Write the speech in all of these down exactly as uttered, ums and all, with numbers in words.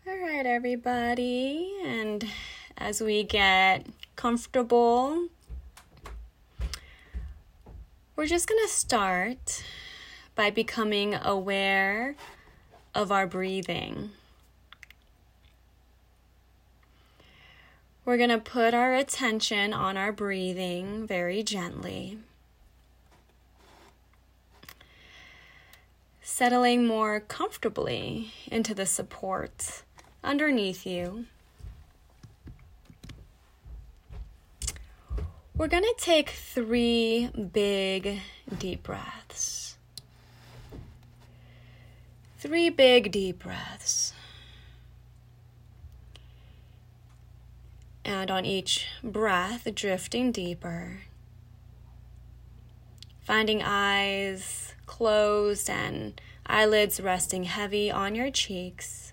All right, everybody, and as we get comfortable, we're just going to start by becoming aware of our breathing. We're going to put our attention on our breathing very gently, settling more comfortably into the support underneath you. We're going to take three big deep breaths. Three big deep breaths. And on each breath, drifting deeper, finding eyes closed and eyelids resting heavy on your cheeks.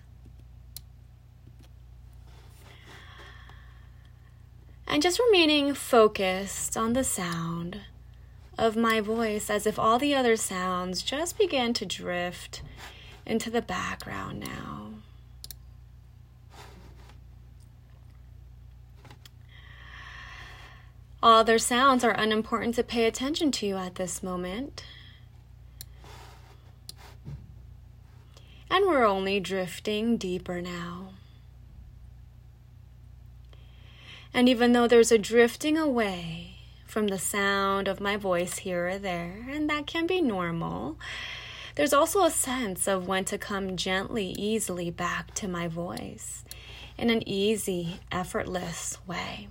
And just remaining focused on the sound of my voice as if all the other sounds just begin to drift into the background now. All other sounds are unimportant to pay attention to at this moment. And we're only drifting deeper now. And even though there's a drifting away from the sound of my voice here or there, and that can be normal, there's also a sense of when to come gently, easily back to my voice in an easy, effortless way.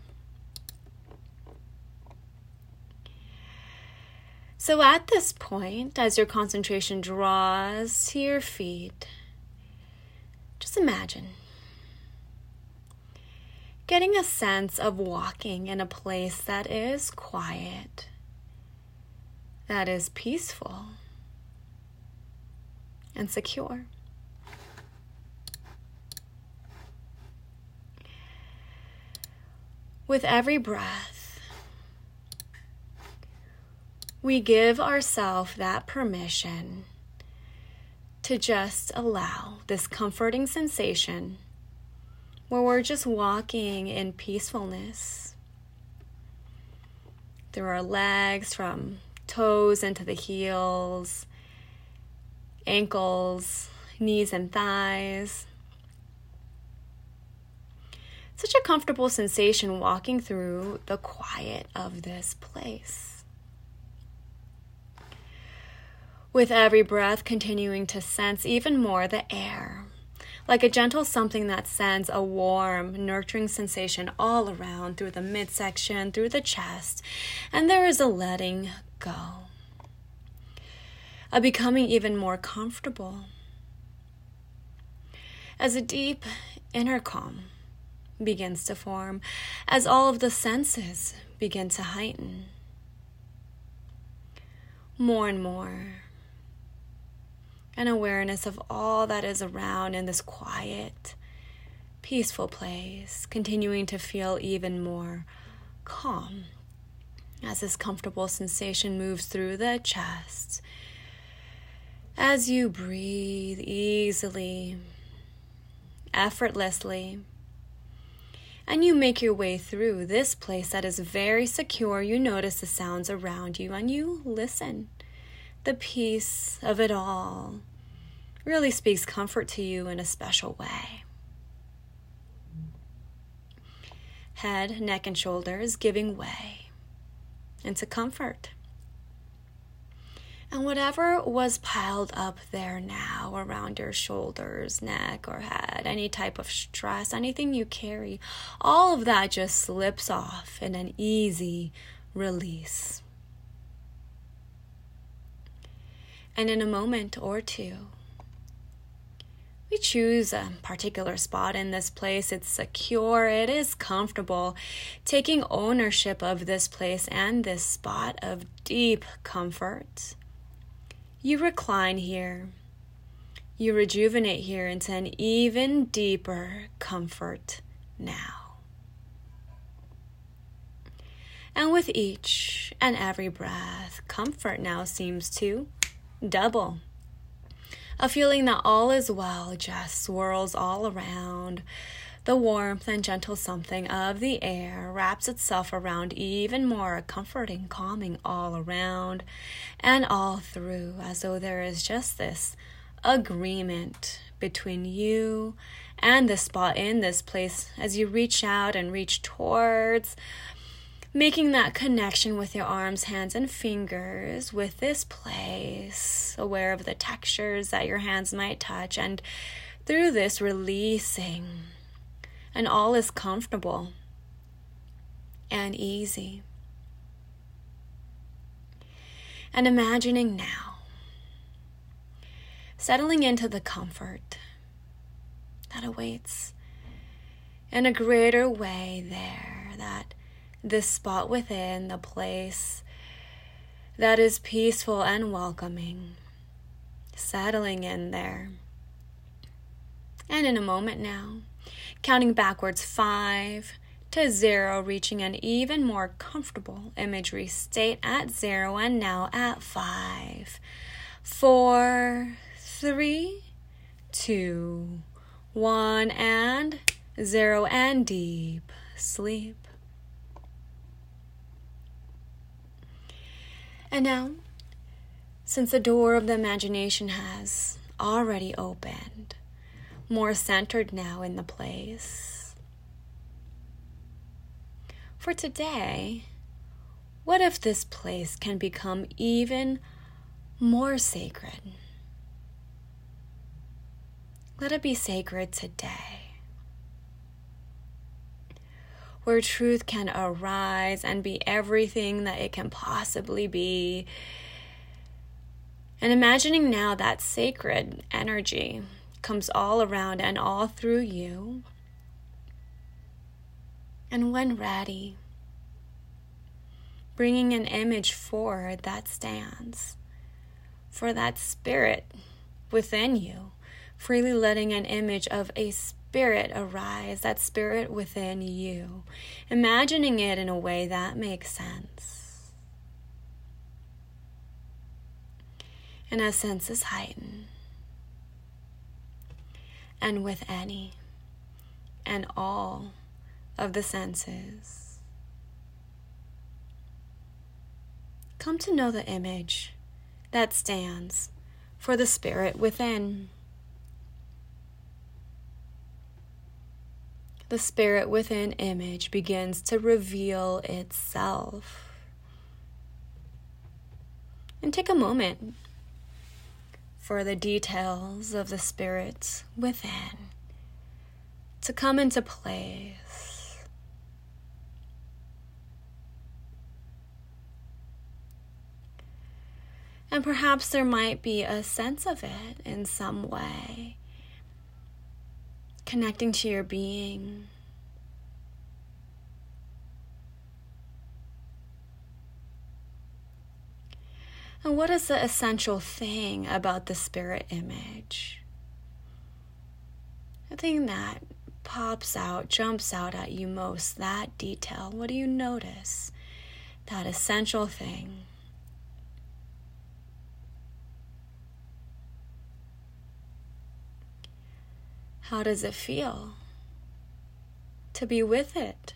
So at this point, as your concentration draws to your feet, just imagine getting a sense of walking in a place that is quiet, that is peaceful and secure. With every breath, we give ourselves that permission to just allow this comforting sensation where we're just walking in peacefulness through our legs, from toes into the heels, ankles, knees and thighs. Such a comfortable sensation walking through the quiet of this place. With every breath, continuing to sense even more the air, like a gentle something that sends a warm, nurturing sensation all around through the midsection, through the chest, and there is a letting go, a becoming even more comfortable, as a deep inner calm begins to form, as all of the senses begin to heighten more and more. An awareness of all that is around in this quiet, peaceful place, continuing to feel even more calm as this comfortable sensation moves through the chest. As you breathe easily, effortlessly, and you make your way through this place that is very secure, you notice the sounds around you and you listen. The peace of it all really speaks comfort to you in a special way. Head, neck, and shoulders giving way into comfort. And whatever was piled up there now around your shoulders, neck, or head, any type of stress, anything you carry, all of that just slips off in an easy release. And in a moment or two, we choose a particular spot in this place. It's secure, it is comfortable, taking ownership of this place and this spot of deep comfort. You recline here. You rejuvenate here into an even deeper comfort now. And with each and every breath, comfort now seems to double. A feeling that all is well just swirls all around. The warmth and gentle something of the air wraps itself around even more, comforting, calming all around and all through, as though there is just this agreement between you and the spot in this place as you reach out and reach towards, making that connection with your arms, hands, and fingers with this place, aware of the textures that your hands might touch, and through this releasing. And all is comfortable and easy. And imagining now, settling into the comfort that awaits in a greater way there, that this spot within, the place that is peaceful and welcoming, settling in there. And in a moment now, counting backwards five to zero, reaching an even more comfortable imagery state at zero, and now at five, four, three, two, one, and zero, and deep sleep. And now, since the door of the imagination has already opened, more centered now in the place. For today, what if this place can become even more sacred? Let it be sacred today, where truth can arise and be everything that it can possibly be. And imagining now that sacred energy comes all around and all through you. And when ready, bringing an image forward that stands for that spirit within you, freely letting an image of a spirit arise, that spirit within you, imagining it in a way that makes sense. And as senses heighten, and with any and all of the senses, come to know the image that stands for the spirit within. The spirit within image begins to reveal itself. And take a moment for the details of the spirit within to come into place. And perhaps there might be a sense of it in some way, connecting to your being. And what is the essential thing about the spirit image? The thing that pops out, jumps out at you most, that detail. What do you notice? That essential thing. How does it feel to be with it?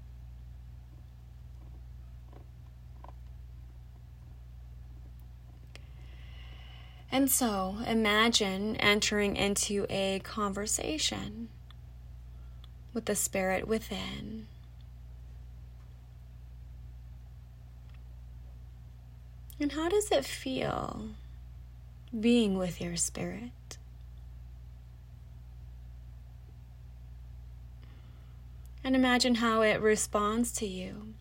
And so imagine entering into a conversation with the spirit within. And how does it feel being with your spirit? And imagine how it responds to you.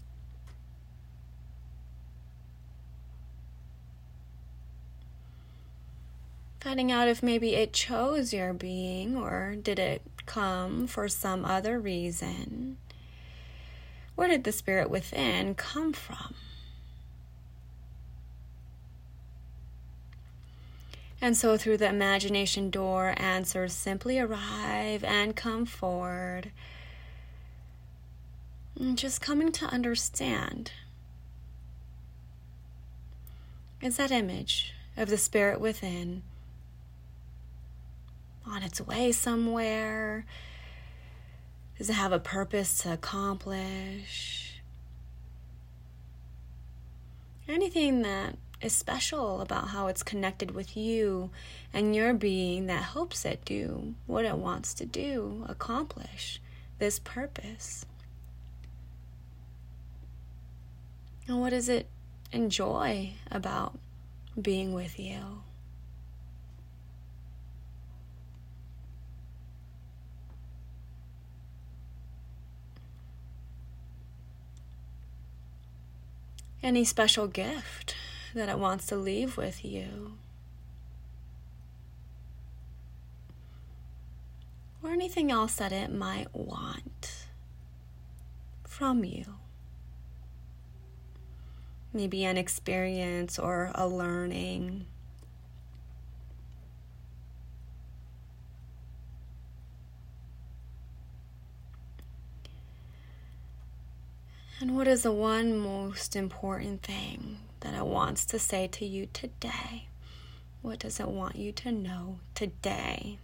Finding out if maybe it chose your being, or did it come for some other reason? Where did the spirit within come from? And so through the imagination door, answers simply arrive and come forward. And just coming to understand is that image of the spirit within on its way somewhere? Does it have a purpose to accomplish? Anything that is special about how it's connected with you and your being that helps it do what it wants to do, accomplish this purpose. And what does it enjoy about being with you? Any special gift that it wants to leave with you? Or anything else that it might want from you? Maybe an experience or a learning. And what is the one most important thing that it wants to say to you today? What does it want you to know today?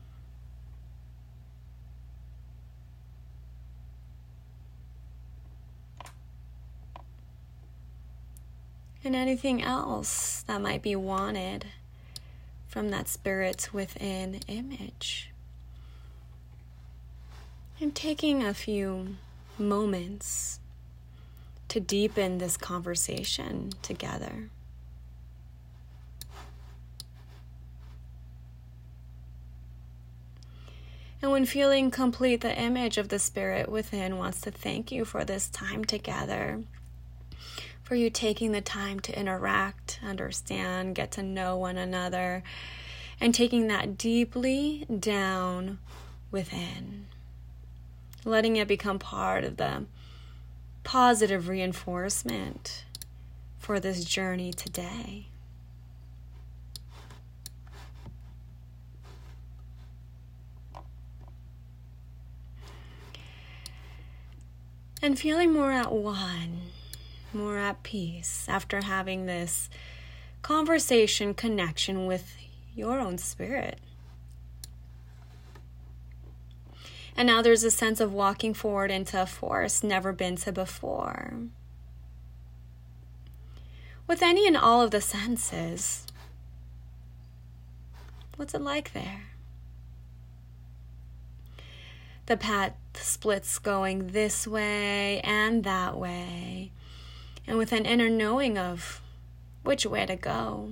And anything else that might be wanted from that spirit's within image. And taking a few moments to deepen this conversation together. And when feeling complete, the image of the spirit within wants to thank you for this time together, for you taking the time to interact, understand, get to know one another, and taking that deeply down within, letting it become part of the positive reinforcement for this journey today. And feeling more at one, more at peace after having this conversation, connection with your own spirit. And now there's a sense of walking forward into a forest never been to before. With any and all of the senses, what's it like there? The path splits going this way and that way, and with an inner knowing of which way to go.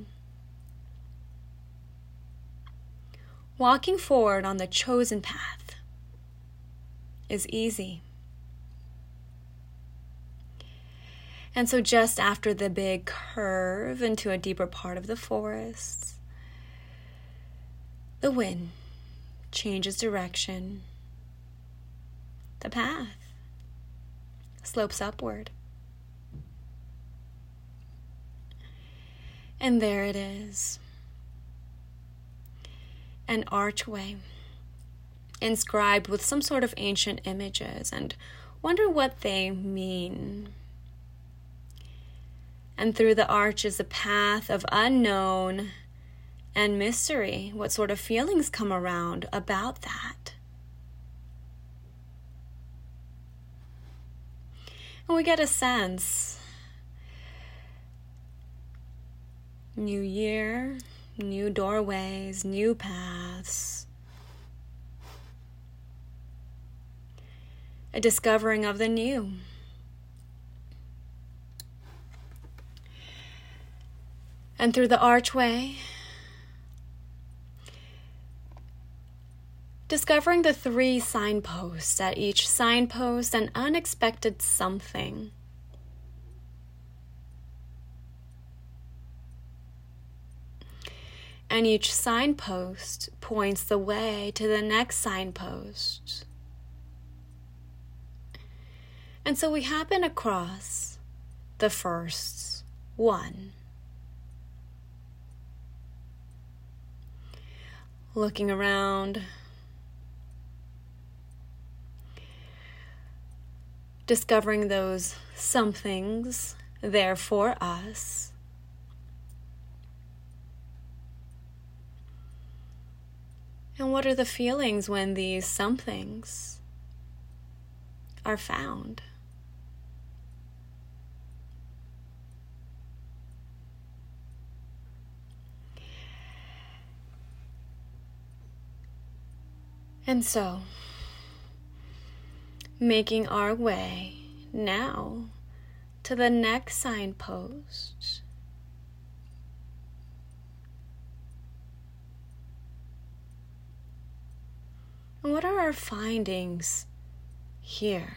Walking forward on the chosen path is easy. And so just after the big curve into a deeper part of the forest, the wind changes direction. The path slopes upward. And there it is. An archway inscribed with some sort of ancient images, and wonder what they mean. And through the arch is a path of unknown and mystery. What sort of feelings come around about that? And we get a sense. New year, new doorways, new paths. A discovering of the new. And through the archway, discovering the three signposts, at each signpost an unexpected something. And each signpost points the way to the next signpost. And so we happen across the first one. Looking around, discovering those somethings there for us. And what are the feelings when these somethings are found? And so, making our way now to the next signpost. And what are our findings here?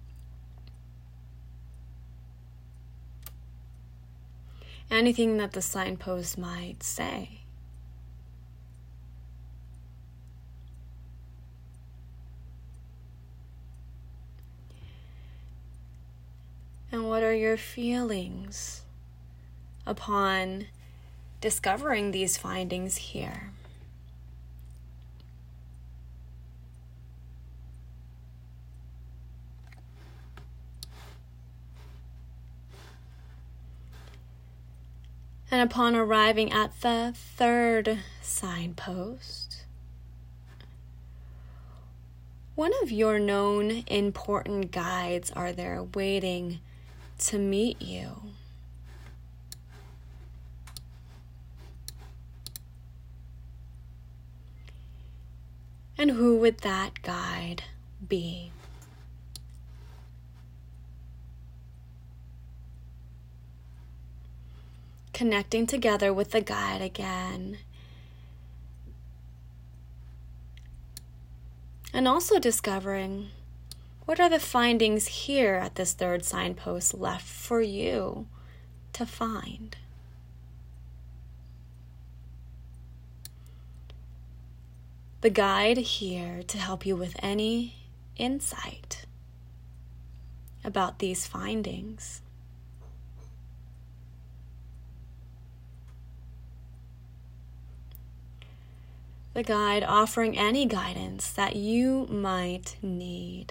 Anything that the signpost might say. And what are your feelings upon discovering these findings here? And upon arriving at the third signpost, one of your known important guides are there waiting to meet you. And who would that guide be? Connecting together with the guide again. And also discovering what are the findings here at this third signpost left for you to find. The guide here to help you with any insight about these findings. The guide offering any guidance that you might need.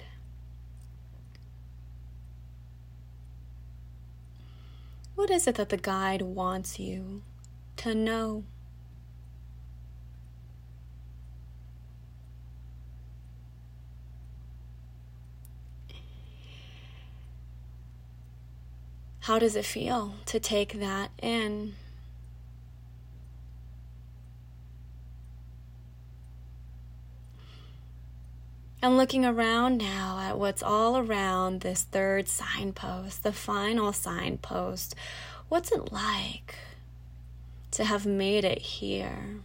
What is it that the guide wants you to know? How does it feel to take that in? And looking around now at what's all around this third signpost, the final signpost, what's it like to have made it here?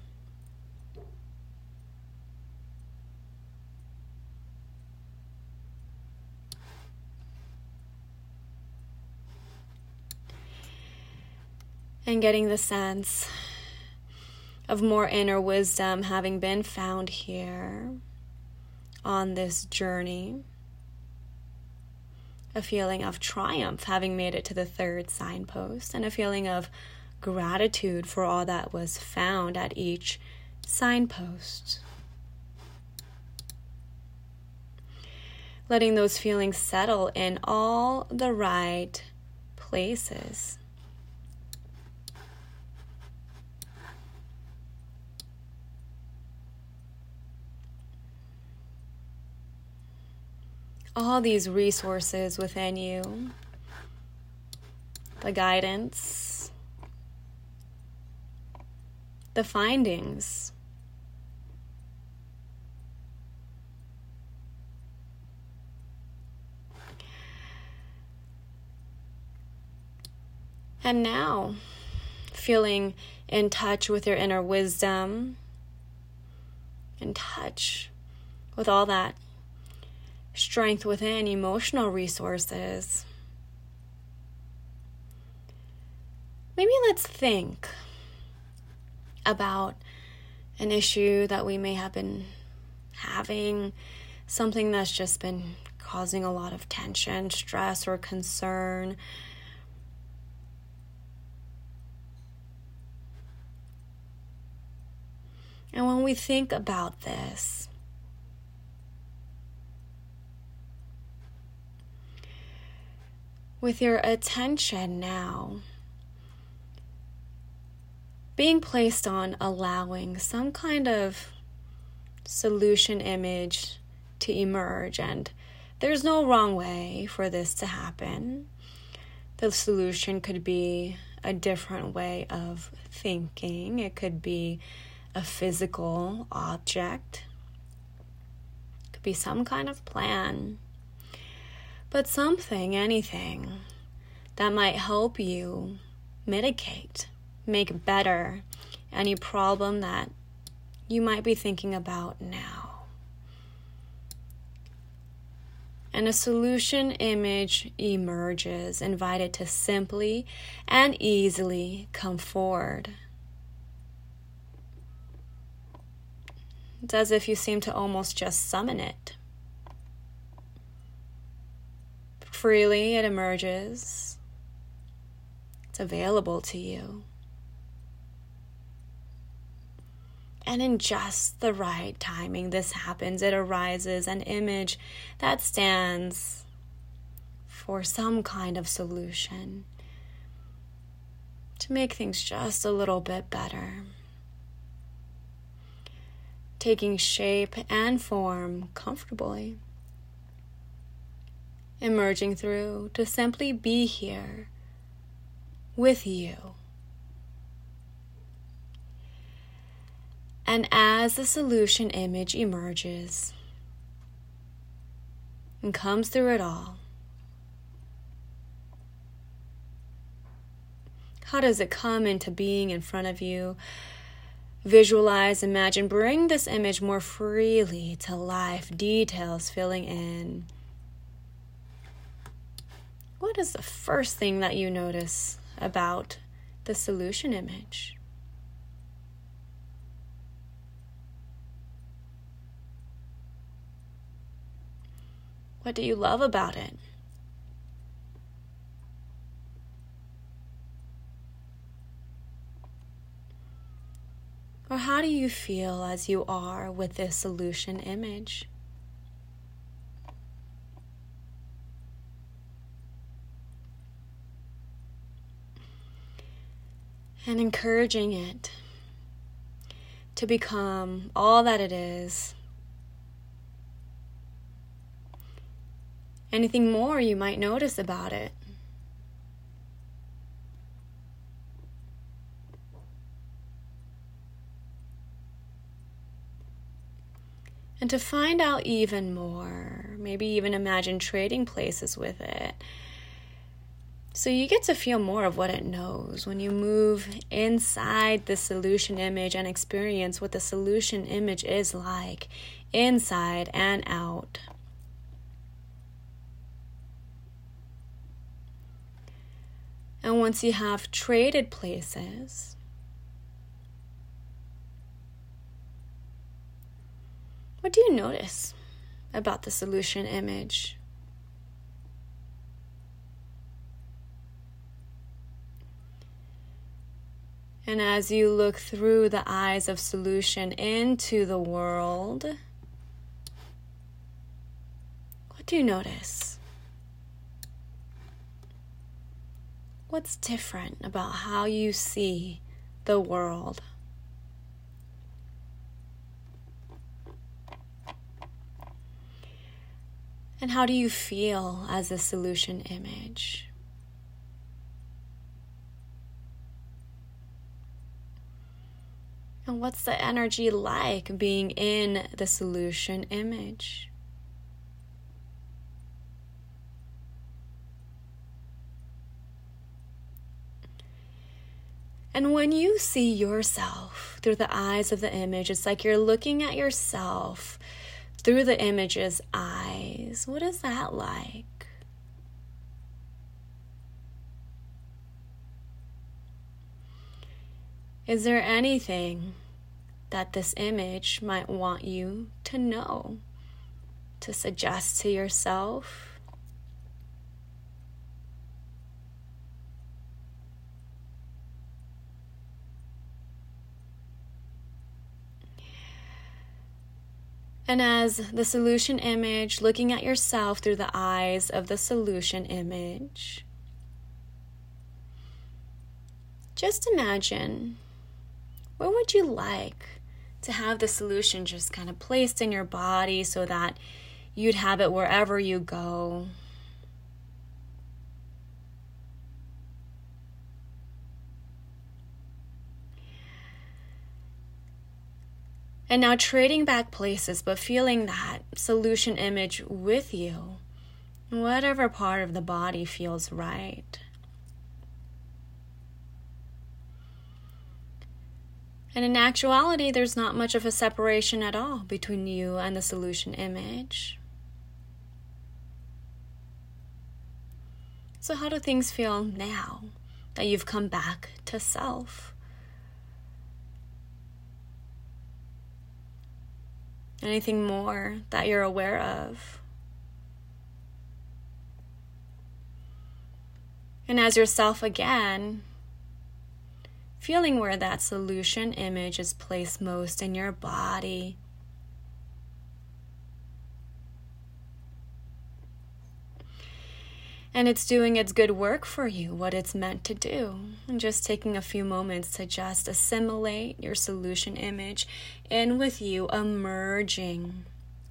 And getting the sense of more inner wisdom having been found here on this journey, a feeling of triumph having made it to the third signpost, and a feeling of gratitude for all that was found at each signpost. Letting those feelings settle in all the right places. All these resources within you, the guidance, the findings, and now feeling in touch with your inner wisdom, in touch with all that strength within, emotional resources. Maybe let's think about an issue that we may have been having, something that's just been causing a lot of tension, stress, or concern. And when we think about this, with your attention now being placed on allowing some kind of solution image to emerge, and there's no wrong way for this to happen. The solution could be a different way of thinking. It could be a physical object. It could be some kind of plan. But something, anything, that might help you mitigate, make better any problem that you might be thinking about now. And a solution image emerges, invited to simply and easily come forward. It's as if you seem to almost just summon it. Freely it emerges. It's available to you. And in just the right timing, this happens. It arises, an image that stands for some kind of solution to make things just a little bit better. Taking shape and form comfortably. Emerging through to simply be here with you. And as the solution image emerges and comes through it all, how does it come into being in front of you? Visualize, imagine, bring this image more freely to life, details filling in. What is the first thing that you notice about the solution image? What do you love about it? Or how do you feel as you are with this solution image? And encouraging it to become all that it is. Anything more you might notice about it? And to find out even more, maybe even imagine trading places with it. So you get to feel more of what it knows when you move inside the solution image and experience what the solution image is like, inside and out. And once you have traded places, what do you notice about the solution image? And as you look through the eyes of solution into the world, what do you notice? What's different about how you see the world? And how do you feel as a solution image? And what's the energy like being in the solution image? And when you see yourself through the eyes of the image, it's like you're looking at yourself through the image's eyes. What is that like? Is there anything that this image might want you to know, to suggest to yourself? And as the solution image, looking at yourself through the eyes of the solution image, just imagine, where would you like to have the solution just kind of placed in your body so that you'd have it wherever you go. And now trading back places, but feeling that solution image with you, whatever part of the body feels right. And in actuality, there's not much of a separation at all between you and the solution image. So how do things feel now that you've come back to self? Anything more that you're aware of? And as yourself again, feeling where that solution image is placed most in your body. And it's doing its good work for you, what it's meant to do. And just taking a few moments to just assimilate your solution image in with you, emerging.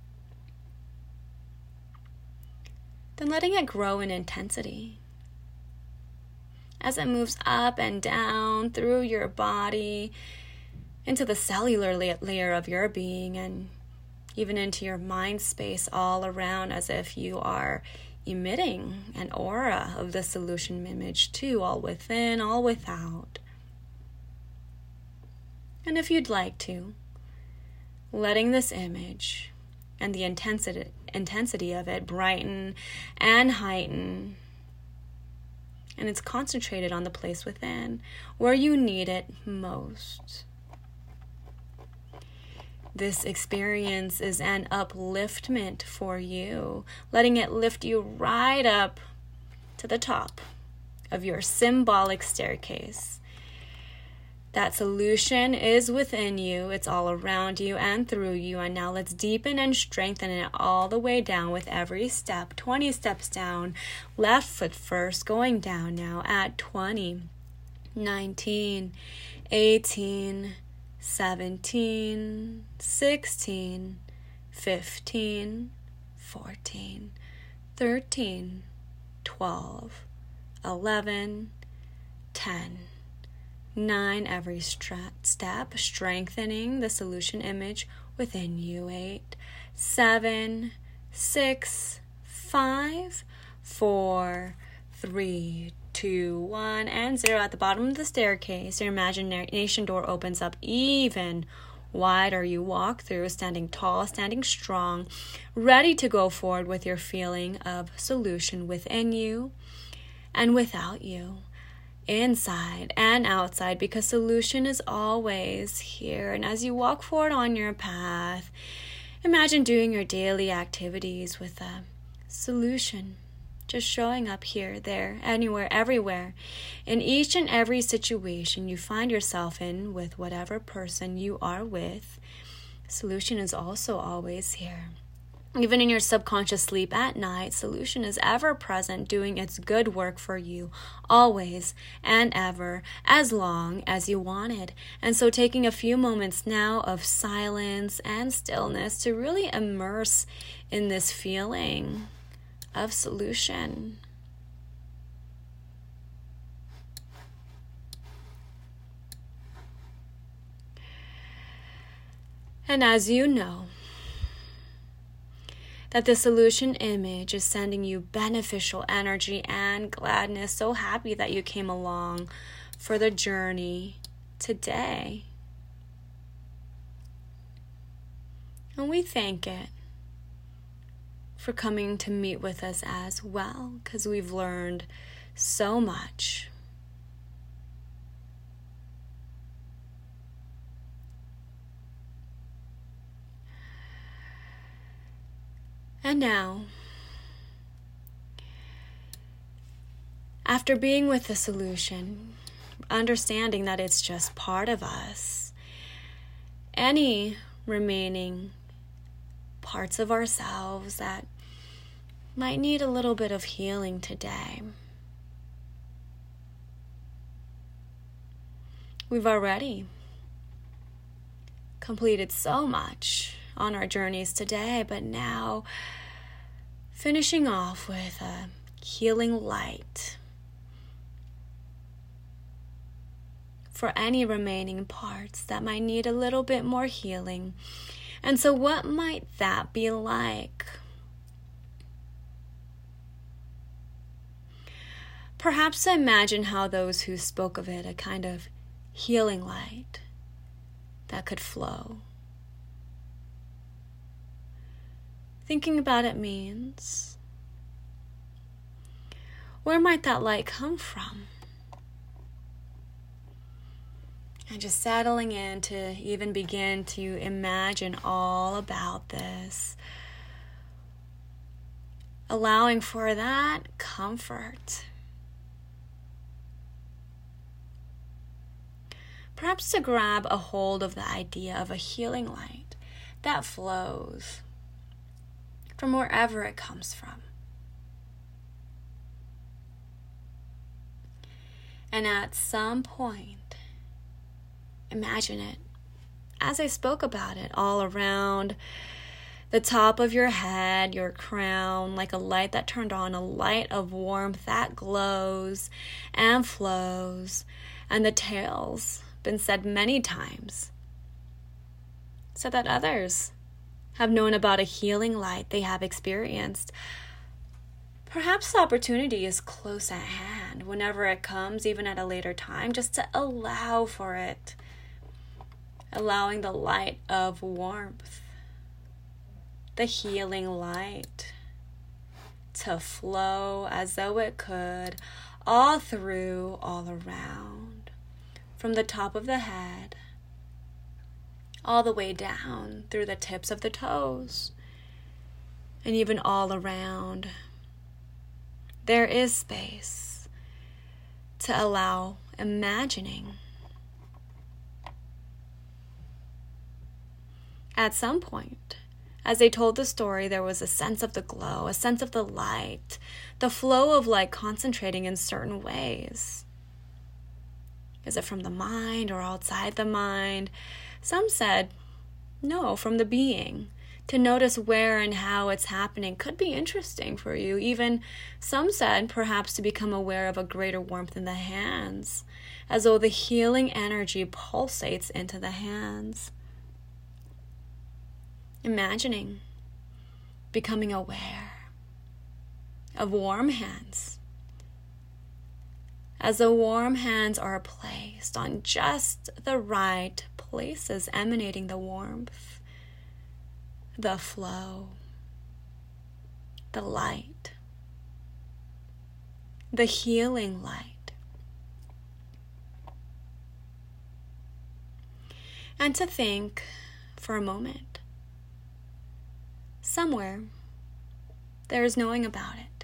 Then letting it grow in intensity. As it moves up and down through your body, into the cellular layer of your being, and even into your mind space all around, as if you are emitting an aura of the solution image too, all within, all without. And if you'd like to, letting this image and the intensity, intensity of it brighten and heighten. And it's concentrated on the place within, where you need it most. This experience is an upliftment for you, letting it lift you right up to the top of your symbolic staircase. That solution is within you, it's all around you and through you, and now let's deepen and strengthen it all the way down with every step. twenty steps down, left foot first, going down now at twenty, nineteen, eighteen, seventeen, sixteen, fifteen, fourteen, thirteen, twelve, eleven, ten, nine, every stra- step, strengthening the solution image within you. eight, seven, six, five, four, three, two, one, and zero. At the bottom of the staircase, your imagination door opens up even wider. You walk through, standing tall, standing strong, ready to go forward with your feeling of solution within you and without you, inside and outside, because solution is always here. And as you walk forward on your path, imagine doing your daily activities with a solution just showing up here, there, anywhere, everywhere, in each and every situation you find yourself in, with whatever person you are with. Solution is also always here. Even in your subconscious sleep at night, solution is ever present, doing its good work for you, always and ever, as long as you want it. And so taking a few moments now of silence and stillness to really immerse in this feeling of solution. And as you know that the solution image is sending you beneficial energy and gladness, so happy that you came along for the journey today. And we thank it for coming to meet with us as well, because we've learned so much. And now, after being with the solution, understanding that it's just part of us, any remaining parts of ourselves that might need a little bit of healing today, we've already completed so much on our journeys today, but now finishing off with a healing light for any remaining parts that might need a little bit more healing. And so what might that be like? Perhaps imagine how those who spoke of it, a kind of healing light that could flow. Thinking about it means, where might that light come from? And just settling in to even begin to imagine all about this. Allowing for that comfort. Perhaps to grab a hold of the idea of a healing light that flows from wherever it comes from. And at some point, imagine it, as I spoke about it, all around the top of your head, your crown, like a light that turned on, a light of warmth that glows and flows, and the tales been said many times, so that others have known about a healing light they have experienced. Perhaps the opportunity is close at hand whenever it comes, even at a later time, just to allow for it. Allowing the light of warmth, the healing light, to flow as though it could, all through, all around, from the top of the head, all the way down through the tips of the toes, and even all around. There is space to allow imagining. At some point, as they told the story, there was a sense of the glow, a sense of the light, the flow of light concentrating in certain ways. Is it from the mind or outside the mind? Some said, no, from the being. To notice where and how it's happening could be interesting for you. Even some said perhaps to become aware of a greater warmth in the hands, as though the healing energy pulsates into the hands. Imagining becoming aware of warm hands, as the warm hands are placed on just the right places, emanating the warmth, the flow, the light, the healing light. And to think for a moment, somewhere there is knowing about it.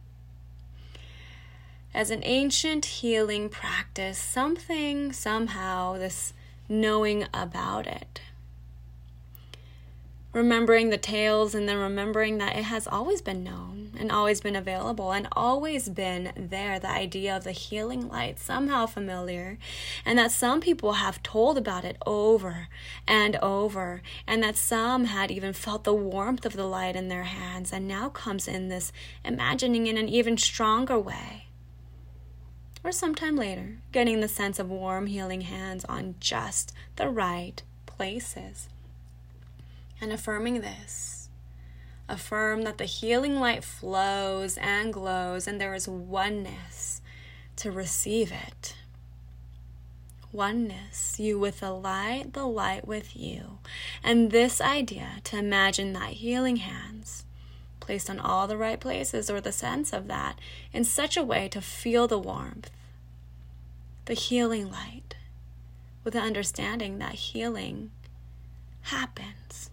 As an ancient healing practice, something, somehow, this knowing about it. Remembering the tales and then remembering that it has always been known and always been available and always been there. The idea of the healing light, somehow familiar, and that some people have told about it over and over, and that some had even felt the warmth of the light in their hands, and now comes in this imagining in an even stronger way. Or sometime later, getting the sense of warm healing hands on just the right places. And affirming this, affirm that the healing light flows and glows, and there is oneness to receive it. Oneness, you with the light, the light with you. And this idea to imagine that healing hands placed on all the right places, or the sense of that, in such a way to feel the warmth, the healing light, with the understanding that healing happens.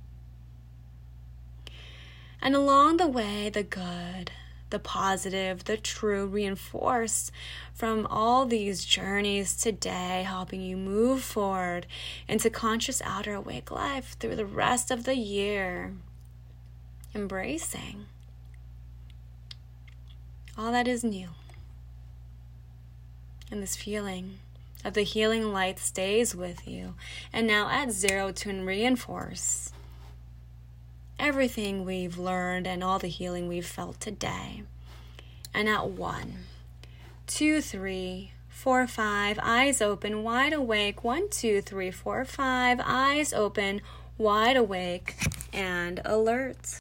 And along the way, the good, the positive, the true, reinforced from all these journeys today, helping you move forward into conscious outer awake life through the rest of the year. Embracing all that is new. And this feeling of the healing light stays with you. And now at zero, to reinforce everything we've learned and all the healing we've felt today. And at one, two, three, four, five, eyes open, wide awake. One, two, three, four, five, eyes open, wide awake, and alert.